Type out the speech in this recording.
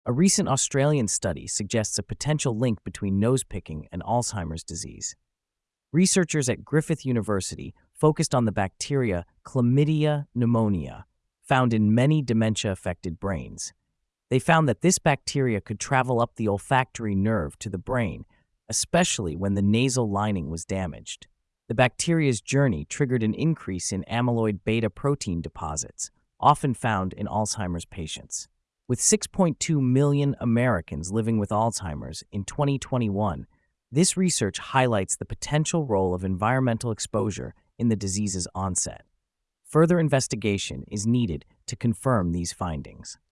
A recent Australian study suggests a potential link between nose picking and Alzheimer's disease. Researchers at Griffith University focused on the bacteria Chlamydia pneumonia, found in many dementia-affected brains. They found that this bacteria could travel up the olfactory nerve to the brain, especially when the nasal lining was damaged. The bacteria's journey triggered an increase in amyloid beta protein deposits, often found in Alzheimer's patients. With 6.2 million Americans living with Alzheimer's in 2021, this research highlights the potential role of environmental exposure in the disease's onset. Further investigation is needed to confirm these findings.